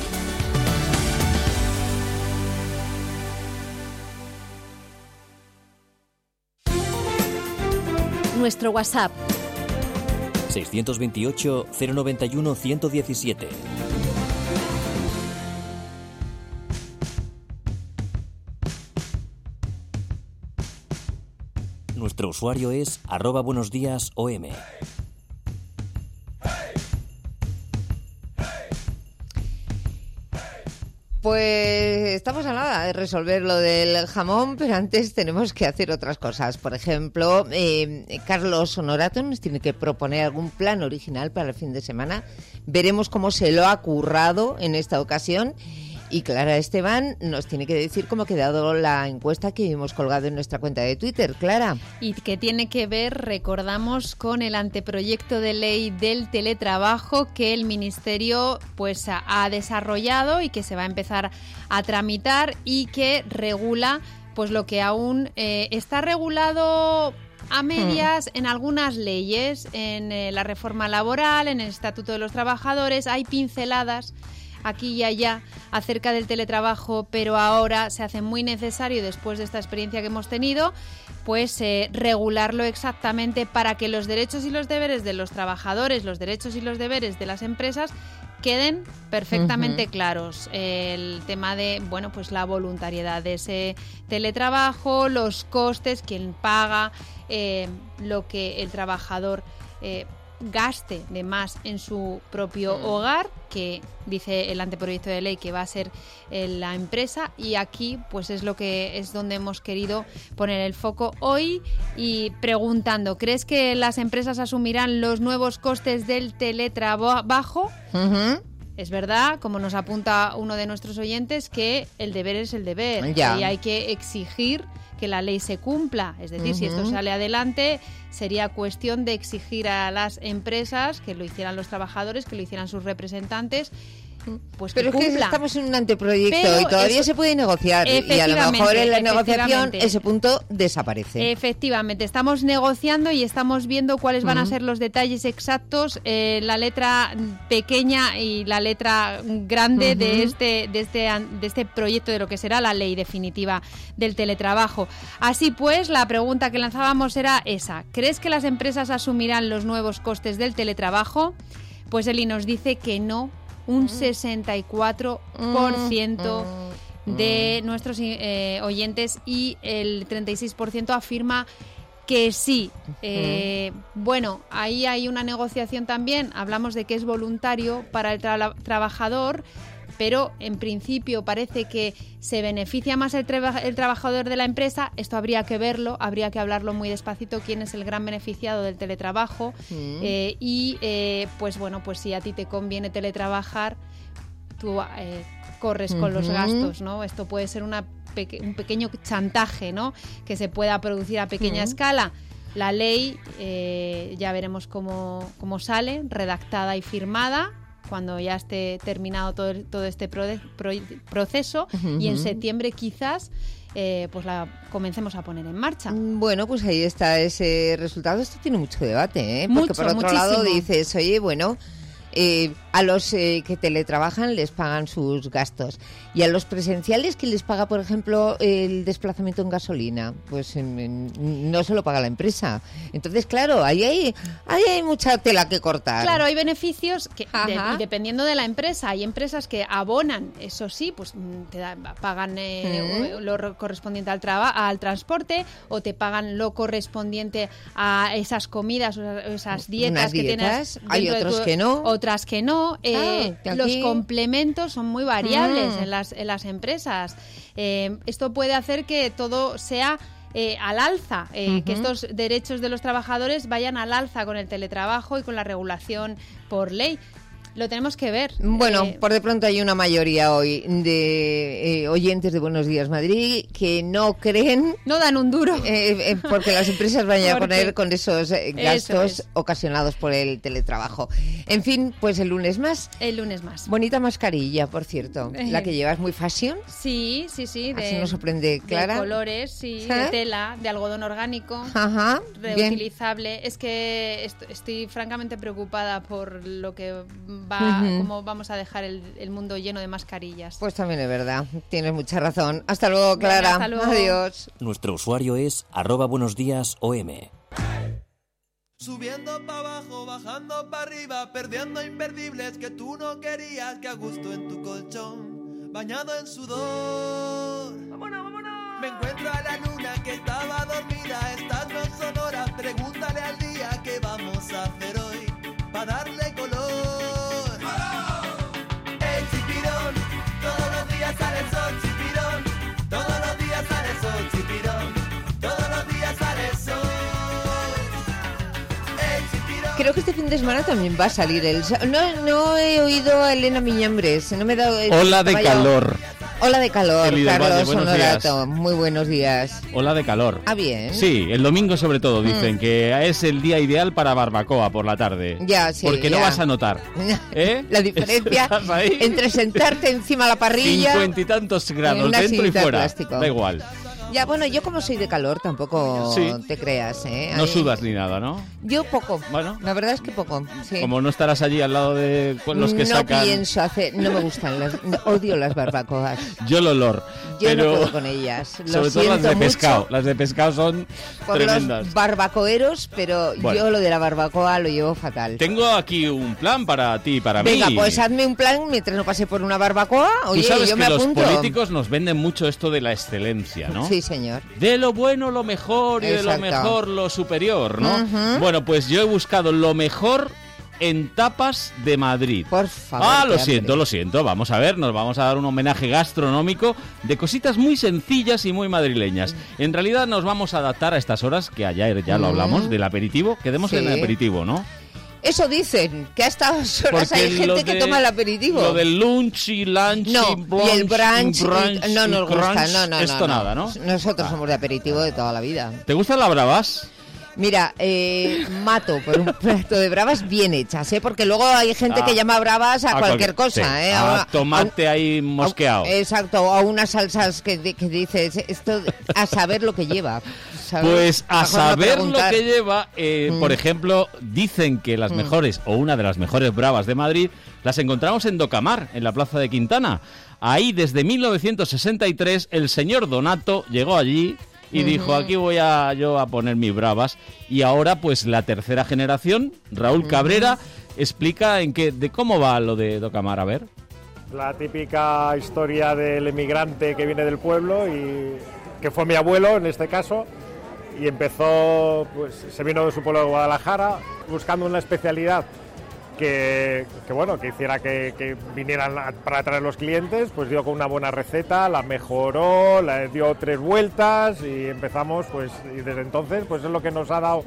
Nuestro WhatsApp 628 091 117. Nuestro usuario es @buenosdías.om. Pues estamos a nada de resolver lo del jamón, pero antes tenemos que hacer otras cosas. Por ejemplo, Carlos Honorato nos tiene que proponer algún plan original para el fin de semana. Veremos cómo se lo ha currado en esta ocasión. Y Clara Esteban nos tiene que decir cómo ha quedado la encuesta que hemos colgado en nuestra cuenta de Twitter. Clara. Y que tiene que ver, recordamos, con el anteproyecto de ley del teletrabajo que el Ministerio pues ha desarrollado y que se va a empezar a tramitar y que regula pues lo que aún está regulado a medias en algunas leyes, en la reforma laboral, en el Estatuto de los Trabajadores. Hay pinceladas aquí y allá acerca del teletrabajo, pero ahora se hace muy necesario, después de esta experiencia que hemos tenido, pues regularlo exactamente para que los derechos y los deberes de los trabajadores, los derechos y los deberes de las empresas queden perfectamente claros. El tema de, bueno, pues la voluntariedad de ese teletrabajo, los costes, quién paga, lo que el trabajador gaste de más en su propio hogar, que dice el anteproyecto de ley que va a ser la empresa, y aquí pues es donde hemos querido poner el foco hoy y preguntando, ¿crees que las empresas asumirán los nuevos costes del teletrabajo? Es verdad, como nos apunta uno de nuestros oyentes, que el deber es el deber y hay que exigir que la ley se cumpla. Es decir, si esto sale adelante, sería cuestión de exigir a las empresas que lo hicieran los trabajadores, que lo hicieran sus representantes, pues pero que es cumpla. que estamos en un anteproyecto y todavía se puede negociar, y a lo mejor en la negociación ese punto desaparece. Efectivamente, estamos negociando y estamos viendo cuáles van a ser los detalles exactos, la letra pequeña y la letra grande de este proyecto de lo que será la ley definitiva del teletrabajo. Así pues, la pregunta que lanzábamos era esa: ¿crees que las empresas asumirán los nuevos costes del teletrabajo? Pues Eli nos dice que no. Un 64% de nuestros oyentes y el 36% afirma que sí. Bueno, ahí hay una negociación también. Hablamos de que es voluntario para el trabajador, pero en principio parece que se beneficia más el trabajador de la empresa. Esto habría que verlo, habría que hablarlo muy despacito, quién es el gran beneficiado del teletrabajo. Pues bueno, pues si a ti te conviene teletrabajar, tú corres con los gastos, ¿no? Esto puede ser un pequeño chantaje, ¿no?, que se pueda producir a pequeña escala. La ley ya veremos cómo sale, redactada y firmada, cuando ya esté terminado todo este proceso, y en septiembre quizás pues la comencemos a poner en marcha. Bueno, pues ahí está ese resultado. Esto tiene mucho debate, porque mucho, por otro muchísimo. lado dices, oye, bueno, a los que teletrabajan les pagan sus gastos, y a los presenciales, que les paga, por ejemplo, el desplazamiento en gasolina, pues no se lo paga la empresa. Entonces, claro, ahí hay mucha tela que cortar. Claro, hay beneficios que y dependiendo de la empresa. Hay empresas que abonan, eso sí, pues pagan lo correspondiente al transporte, o te pagan lo correspondiente a esas comidas o esas dietas que tienes. Hay otros que no. Otras que no. Los complementos son muy variables en las empresas. Esto puede hacer que todo sea al alza, que estos derechos de los trabajadores vayan al alza con el teletrabajo y con la regulación por ley. Lo tenemos que ver. Bueno, por de pronto hay una mayoría hoy de oyentes de Buenos Días Madrid que no creen... No dan un duro. Porque las empresas vayan a poner con esos gastos ocasionados por el teletrabajo. En fin, pues el lunes más. El lunes más. Bonita mascarilla, por cierto. La que llevas, muy fashion. Sí. Así nos sorprende, Clara. De colores, sí, de tela, de algodón orgánico, reutilizable. Bien. Es que estoy francamente preocupada por lo que cómo vamos a dejar el mundo lleno de mascarillas. Pues también es verdad, tienes mucha razón. Hasta luego, Clara. Hasta luego. Adiós. Nuestro usuario es @buenosdiasom. Subiendo para abajo, bajando para arriba, perdiendo imperdibles que tú no querías, que a gusto en tu colchón, bañado en sudor. ¡Vámonos, vámonos! Me encuentro a la luna que estaba dormida, estas no son horas, pregúntale al día qué vamos a hacer hoy, para darle color. Todos los días sale el sol, chipirón. Todos los días sale el sol, chipirón. Todos los días sale el sol. creo que este fin de semana también va a salir el... No he oído a Elena Miñambres, no me he dado... Ola de calor. Ola de calor, Carlos Honorato. Muy buenos días. Ola de calor. Ah, bien. Sí, el domingo sobre todo dicen que es el día ideal para barbacoa por la tarde. Ya, sí. Porque no vas a notar. La diferencia entre sentarte encima de la parrilla... 50 y tantos grados dentro y fuera. Plástico. Da igual. Ya, bueno, yo como soy de calor tampoco te creas, ¿eh? No sudas ni nada, ¿no? Yo poco. Bueno. La verdad es que poco, sí. Como no estarás allí al lado de los que sacan... No pienso hacer... No me gustan, odio las barbacoas. Yo el olor. Yo no puedo con ellas. Sobre todo las de pescado. Las de pescado son tremendas. Los barbacoeros, pero yo lo de la barbacoa lo llevo fatal. Tengo aquí un plan para ti y para mí. Venga, pues hazme un plan mientras no pase por una barbacoa. Oye, tú sabes yo que me apunto. Los políticos nos venden mucho esto de la excelencia, ¿no? Sí, señor. De lo bueno lo mejor y de lo mejor lo superior, ¿no? Bueno, pues yo he buscado lo mejor en tapas de Madrid. Por favor. Lo siento. Vamos a ver, nos vamos a dar un homenaje gastronómico de cositas muy sencillas y muy madrileñas. En realidad nos vamos a adaptar a estas horas, que ayer ya lo hablamos, del aperitivo. Quedemos en el aperitivo, ¿no? Eso dicen, que a estas horas hay gente que toma el aperitivo. Lo del lunch y brunch, y el brunch no nos gusta, no. Nada, ¿no? Nosotros somos de aperitivo de toda la vida. ¿Te gustan las bravas? Mira, mato por un plato de bravas bien hechas, porque luego hay gente que llama bravas a cualquier cosa, sí. A tomate ahí mosqueado. Exacto, a unas salsas que dices, esto a saber lo que lleva. ¿sabes? Pues a saber lo que lleva, por ejemplo, dicen que las mejores, o una de las mejores bravas de Madrid, las encontramos en Docamar, en la Plaza de Quintana. Ahí, desde 1963, el señor Donato llegó allí y dijo, aquí voy yo a poner mis bravas. Y ahora, pues, la tercera generación, Raúl Cabrera, explica de cómo va lo de Docamar. A ver. La típica historia del emigrante que viene del pueblo, y que fue mi abuelo, en este caso, y empezó, pues, se vino de su pueblo de Guadalajara, buscando una especialidad que hiciera que vinieran para atraer los clientes, pues dio con una buena receta, la mejoró, la dio 3 vueltas y empezamos, pues, y desde entonces pues es lo que nos ha dado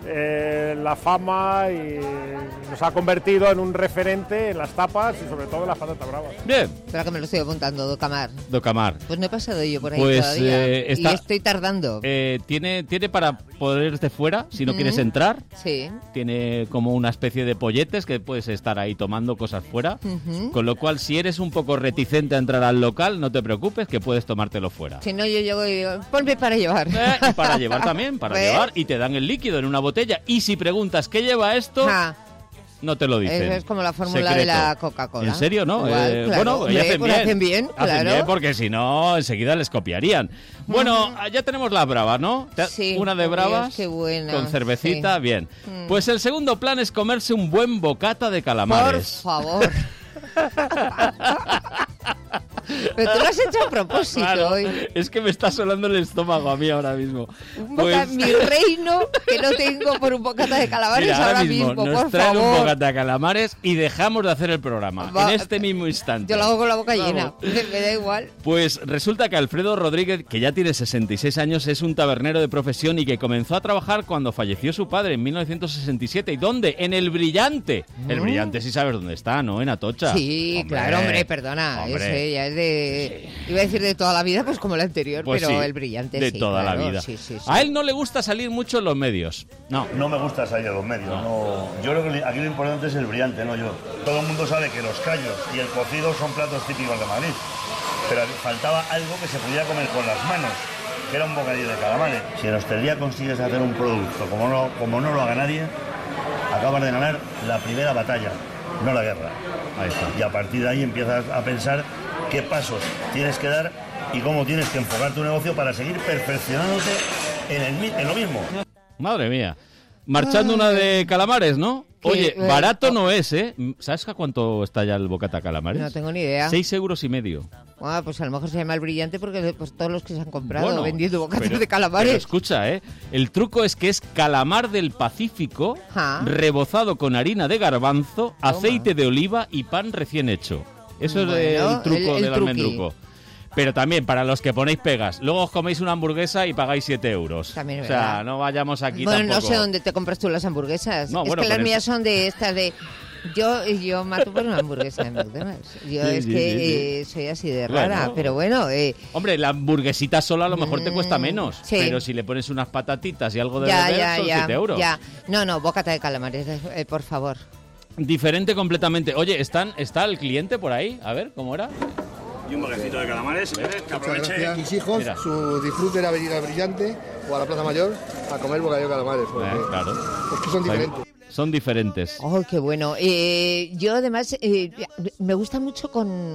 la fama y nos ha convertido en un referente en las tapas y sobre todo en las patatas bravas. Bien. Espera que me lo estoy apuntando, Docamar. Pues no he pasado yo por ahí todavía y estoy tardando. Tiene para poder desde fuera, si no quieres entrar. Sí. Tiene como una especie de polletes que puedes estar ahí tomando cosas fuera. Con lo cual, si eres un poco reticente a entrar al local, no te preocupes, que puedes tomártelo fuera. Si no, yo llego y digo, ponme para llevar. Y para llevar también, llevar. Y te dan el líquido en una botella. Y si preguntas qué lleva esto, no te lo dicen. Eso es como la fórmula de la Coca-Cola. ¿En serio? No. Igual, claro. Bueno, hacen bien. Claro. Hacen bien porque si no, enseguida les copiarían. Bueno, ya tenemos las bravas, ¿no? Sí. Una de bravas, Dios, qué buena. con cervecita, bien. Pues el segundo plan es comerse un buen bocata de calamares. Por favor. Pero tú lo has hecho a propósito, claro, hoy. Es que me está sonando el estómago a mí ahora mismo. Mi reino que no tengo por un bocata de calamares. Mira, ahora mismo, nos traen un bocata de calamares y dejamos de hacer el programa en este mismo instante. Yo lo hago con la boca llena, me da igual. Pues resulta que Alfredo Rodríguez, que ya tiene 66 años, es un tabernero de profesión y que comenzó a trabajar cuando falleció su padre en 1967. ¿Y dónde? En El Brillante. El Brillante, sí sabes dónde está, ¿no? En Atocha. Sí, claro, hombre, perdona. Ese ya es de... Iba a decir de toda la vida, pues como el anterior, pues pero sí, El Brillante de toda la vida. Sí. A él no le gusta salir mucho en los medios. No me gusta salir en los medios. No. Yo creo que aquí lo importante es el Brillante, no yo. Todo el mundo sabe que los callos y el cocido son platos típicos de Madrid, pero faltaba algo que se pudiera comer con las manos, que era un bocadillo de calamares. Si en hostelería consigues hacer un producto como no lo haga nadie, acabas de ganar la primera batalla, no la guerra. Ahí está. Y a partir de ahí empiezas a pensar qué pasos tienes que dar y cómo tienes que enfocar tu negocio para seguir perfeccionándote en lo mismo. Madre mía. Marchando una de calamares, ¿no? Oye, barato no es, ¿eh? ¿Sabes a cuánto está ya el bocata calamares? No tengo ni idea. 6,5 €. Bueno, pues a lo mejor se llama El Brillante porque pues, todos los que se han comprado vendiendo bocatas de calamares. Pero escucha, el truco es que es calamar del Pacífico, rebozado con harina de garbanzo, aceite de oliva y pan recién hecho. Eso es el truco del almendruco. Pero también para los que ponéis pegas, luego os coméis una hamburguesa y pagáis 7 euros. También es o sea, verdad. no vayamos aquí bueno, tampoco. No sé dónde te compras tú las hamburguesas. No, es bueno, que las pero mías son de estas de... Yo mato por una hamburguesa en McDonald's. Yo Sí, es sí, que soy así de rara, Bueno. pero bueno... Hombre, la hamburguesita sola a lo mejor te cuesta menos, sí. pero si le pones unas patatitas y algo de Ya, beber, son 7 euros. Ya. No, bócata de calamares, por favor. Diferente completamente. Oye, ¿está el cliente por ahí? A ver, ¿cómo era? Y un bocadito de calamares, si quieres, que aproveche. Mis hijos, Mira. su disfrute era venir al Brillante o a la Plaza Mayor a comer bocadillo de calamares. Porque Claro. es que son diferentes. Son diferentes. ¡Oh, qué bueno! Yo además me gusta mucho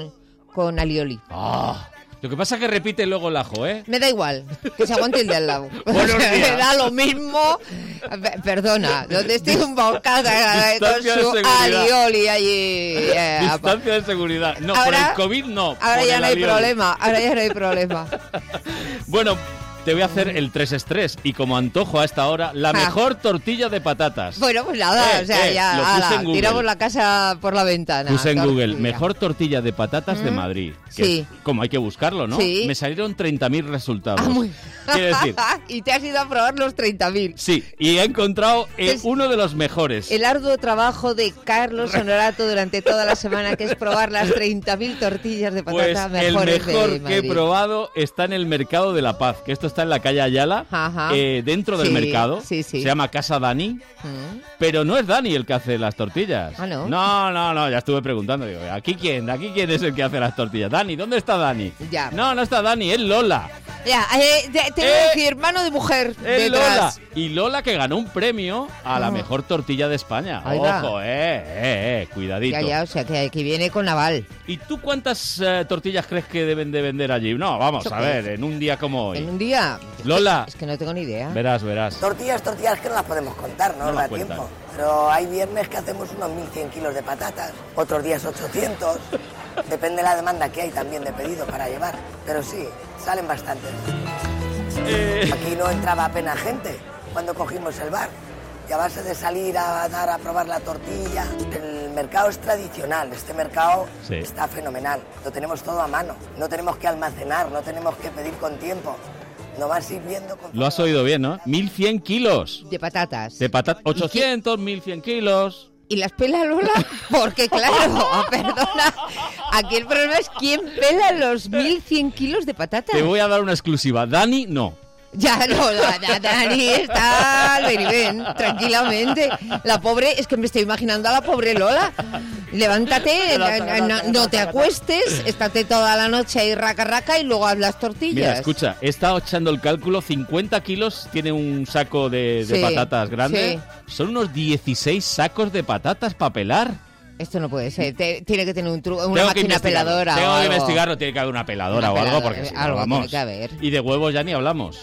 con alioli. Ah, lo que pasa es que repite luego el ajo, ¿eh? Me da igual, que se aguante el de al lado. Buenos días. Me da lo mismo. Perdona, donde esté un bocata con Distancia de su seguridad. alioli allí. Distancia de seguridad. No, Ahora- por el COVID no. Ahora por ya el no hay alioli. problema, ahora ya no hay problema. Bueno, te voy a hacer el 3-3 y como antojo a esta hora, la mejor tortilla de patatas. Bueno, pues nada, o sea, lo ya, puse ala, en Google. tiramos la casa por la ventana. Puse en Google, Tortilla. mejor tortilla de patatas de Madrid. Que Sí. es como hay que buscarlo, ¿no? Sí. Me salieron 30.000 resultados. Ah, muy- Quiero decir, y te has ido a probar los 30.000. sí, y he encontrado Es- uno de los mejores. El arduo trabajo de Carlos Honorato durante toda la semana, que es probar las 30.000 tortillas de Pues patata el mejores mejor de que he Madrid. probado está en el Mercado de la Paz, que esto está en la calle Ayala, Ajá. dentro del Sí, mercado. sí, sí. Se llama Casa Dani, pero no es Dani el que hace las tortillas. Ah, ¿no? No, ya estuve preguntando. Digo, ¿Aquí quién es el que hace las tortillas? Dani, ¿dónde está Dani? Ya. No está Dani, es Lola. Ya, te voy a decir, mano de mujer Es Lola. detrás. Y Lola que ganó un premio a la mejor tortilla de España. Ahí va. Ojo, cuidadito. Ya, o sea, que viene con naval. ¿Y tú cuántas tortillas crees que deben de vender allí? No, vamos a ver, en un día como hoy. En un día... Lola. Es que no tengo ni idea. Verás. Tortillas que no las podemos contar, no No nos las da cuentan. tiempo. Pero hay viernes que hacemos unos 1.100 kilos de patatas, otros días 800. Depende de la demanda que hay también de pedido para llevar. Pero sí, salen bastantes. Aquí no entraba apenas gente cuando cogimos el bar. Y a base de salir a dar a probar la tortilla, el mercado es tradicional, este mercado Sí. está fenomenal. Lo tenemos todo a mano, no tenemos que almacenar, no tenemos que pedir con tiempo. No vas sirviendo con... Lo has oído bien, ¿no? 1.100 kilos. De patatas. De patatas. 800, 1.100 kilos. ¿Y las pela Lola? Porque claro, perdona, aquí el problema es quién pela los 1.100 kilos de patatas. Te voy a dar una exclusiva. Dani, no. Ya no, Dani está al ven, tranquilamente. La pobre, es que me estoy imaginando a la pobre Lola. Levántate, no te acuestes, estate toda la noche ahí raca y luego haz las tortillas. Mira, escucha, he estado echando el cálculo. 50 kilos tiene un saco de Sí, patatas grande. sí. Son unos 16 sacos de patatas para pelar. Esto no puede ser, tiene que tener una Tengo que máquina investigarlo. peladora. Tengo o que algo. investigarlo, tiene que haber una peladora Una o algo, peladora, porque si no, algo vamos. tiene que haber. Y de huevos ya ni hablamos.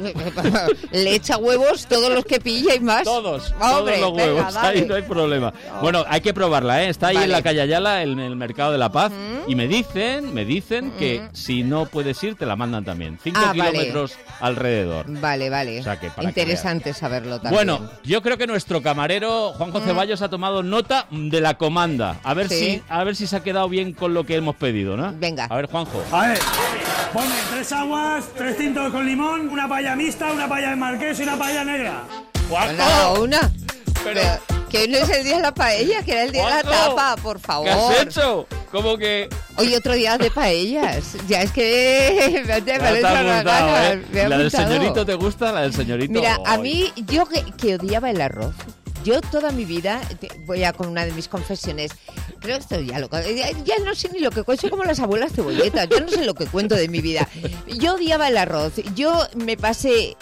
Le echa huevos todos los que pilla y más. Todos Hombre, los venga, huevos, dale. ahí no hay problema. Bueno, hay que probarla, ¿eh? Está ahí Vale. en la calle Ayala, en el Mercado de la Paz, y me dicen que si no puedes ir, te la mandan también. 5 Ah, vale. kilómetros alrededor. Vale. O sea que para Interesante saberlo también. Bueno, yo creo que nuestro camarero Juanjo Ceballos ha tomado nota de la comanda. A ver Sí. si se ha quedado bien con lo que hemos pedido, ¿no? Venga. A ver, Juanjo. A ver, ponme 3 aguas, 3 tintos con limón, una paella mixta, una paella de marqués y una paella negra. Una. Pero que hoy no es el día de la paella, que era el día de la Juanjo, tapa, por favor. ¿Qué has hecho? ¿Cómo que...? Hoy otro día de paellas. Ya es que me Ya parece te ha una gustado, gana. ¿eh? Me ha ¿La del gustado. señorito te gusta? ¿La del señorito? Mira, a Ay. mí, yo que odiaba el arroz. Yo toda mi vida, voy a con una de mis confesiones, creo que estoy ya loca, ya no sé ni lo que cuento, soy como las abuelas cebolletas, yo no sé lo que cuento de mi vida. Yo odiaba el arroz, yo me pasé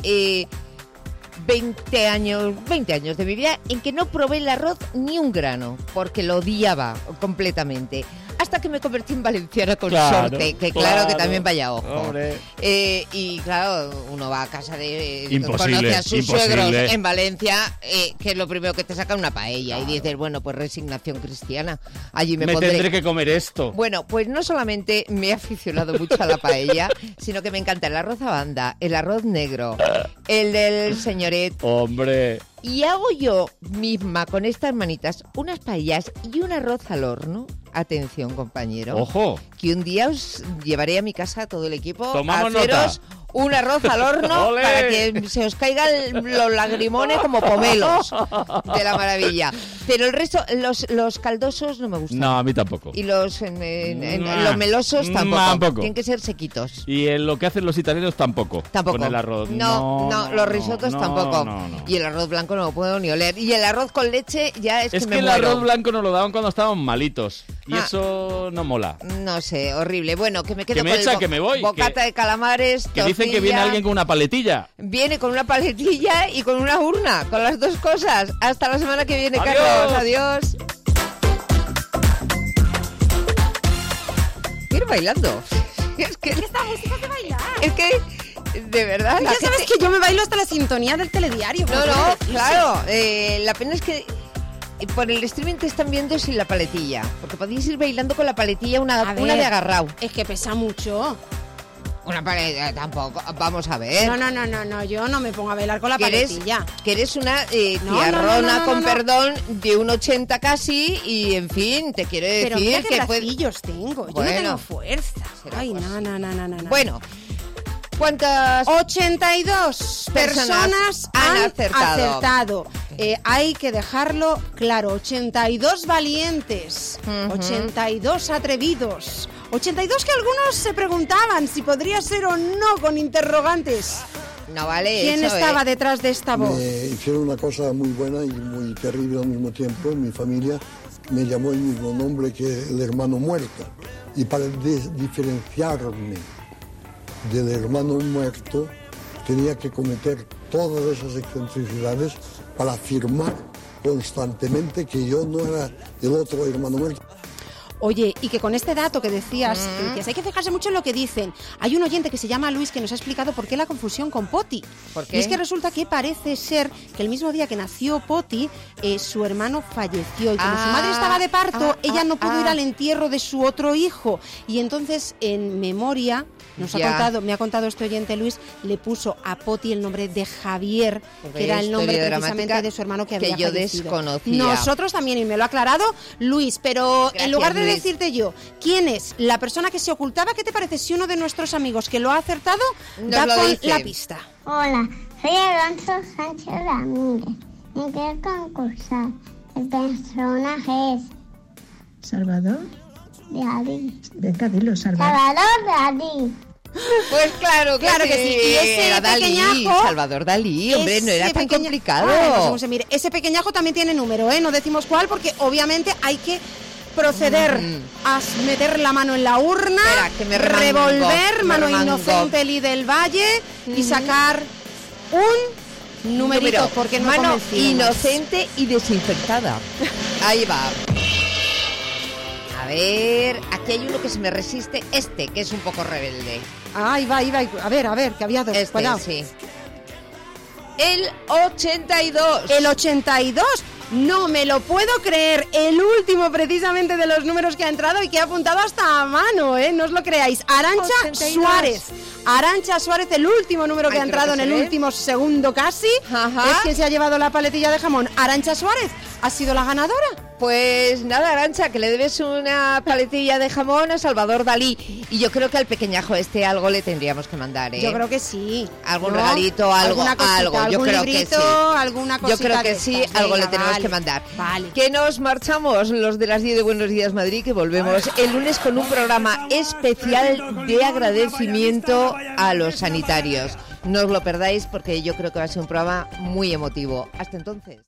20 años de mi vida en que no probé el arroz ni un grano, porque lo odiaba completamente. Hasta que me convertí en valenciana con Claro, sorte, que claro que también vaya ojo. Hombre. Y claro, uno va a casa de... Imposible, conoce a sus imposible. suegros en Valencia, que es lo primero que te saca una paella. Y dices, bueno, pues resignación cristiana. Allí me pondré... tendré que comer esto. Bueno, pues no solamente me he aficionado mucho a la paella, sino que me encanta el arroz a banda, el arroz negro, el del señoret. Hombre. Y hago yo misma con estas manitas unas paellas y un arroz al horno Atención, compañero. ¡Ojo! Que un día os llevaré a mi casa a todo el equipo Tomamos a haceros nota. Un arroz al horno ¡Olé! para que se os caigan los lagrimones como pomelos de la maravilla. Pero el resto, los caldosos no me gustan. No, a mí tampoco. Y los melosos tampoco. Tienen que ser sequitos. Y en lo que hacen los italianos tampoco. Tampoco. Con el arroz. No, los risotos tampoco. No. Y el arroz blanco no lo puedo ni oler. Y el arroz con leche ya es que me el muero. arroz blanco nos lo daban cuando estábamos malitos. Y eso no mola. No sé, horrible. Bueno, que me quedo que me con echa, el que me voy. bocata de calamares, que dicen que viene alguien con una paletilla. Viene con una paletilla y con una urna, con las dos cosas. Hasta la semana que viene, ¡Adiós! Carlos. Adiós. Ir bailando. Es que esta música es de bailar. Es que, de verdad. Ya sabes que yo me bailo hasta la sintonía del telediario. No, claro. La pena es que por el streaming te están viendo sin la paletilla. Porque podéis ir bailando con la paletilla una de agarrado. Es que pesa mucho. Una paletilla tampoco. Vamos a ver. No, yo no me pongo a bailar con la paletilla. Que eres una tiarrona, con perdón, de un 80 casi, y en fin, te quiero decir. Pero mira que qué bracillos tengo. Yo no tengo fuerza. Ay, no. Bueno, ¿cuántas 82 personas han acertado? Hay que dejarlo claro, 82 valientes, 82 atrevidos, 82 que algunos se preguntaban si podría ser o no, con interrogantes. No vale. ¿Quién estaba detrás de esta voz? Me hicieron una cosa muy buena y muy terrible al mismo tiempo. Mi familia me llamó el mismo nombre que el hermano muerto. Y para diferenciarme del hermano muerto, tenía que cometer todas esas excentricidades para afirmar constantemente que yo no era el otro hermano muerto. Oye, y que con este dato que decías, hay que fijarse mucho en lo que dicen. Hay un oyente que se llama Luis que nos ha explicado por qué la confusión con Poti. ¿Por qué? Y es que resulta que parece ser que el mismo día que nació Poti, su hermano falleció. Y como su madre estaba de parto, ella no pudo ir al entierro de su otro hijo. Y entonces, en memoria, me ha contado este oyente Luis, le puso a Poti el nombre de Javier, que era el nombre precisamente de su hermano que había fallecido. Que yo desconocía. Nosotros también, y me lo ha aclarado Luis, pero Gracias, en lugar de Luis. decirte yo quién es la persona que se ocultaba, ¿qué te parece si uno de nuestros amigos que lo ha acertado da con la pista? Hola, soy Alonso Sánchez Ramírez y quiero concursar. El personaje es ¿Salvador? Dalí. Venga, dilo, Salvador. Salvador Dalí. Pues claro que sí. Y ese era pequeñajo, Dalí, Salvador Dalí, hombre, no era tan complicado. Mire, ese pequeñajo también tiene número, no decimos cuál, porque obviamente hay que proceder a meter la mano en la urna, revolver, mano inocente Li del Valle, y sacar un numerito, porque no mano convencimos. inocente y desinfectada. Ahí va. A ver, aquí hay uno que se me resiste, que es un poco rebelde. Ahí va. A ver, que había dos. Cuidado. Sí. El 82. El 82. No me lo puedo creer. El último precisamente de los números que ha entrado y que ha apuntado hasta a mano, no os lo creáis. Arantxa 82. Suárez. Arantxa Suárez, el último número que ha entrado en el último segundo casi. Es quien se ha llevado la paletilla de jamón. Arantxa Suárez ha sido la ganadora. Pues nada, Arantxa, que le debes una paletilla de jamón a Salvador Dalí. Y yo creo que al pequeñajo algo le tendríamos que mandar, Yo creo que sí. Algún regalito, algo. Yo creo que sí. Alguna cosita. Yo creo que sí, algo le tenemos que mandar. Vale. Que nos marchamos los de las 10 de Buenos Días Madrid, que volvemos el lunes con un programa especial de agradecimiento a los sanitarios. No os lo perdáis porque yo creo que va a ser un programa muy emotivo. Hasta entonces.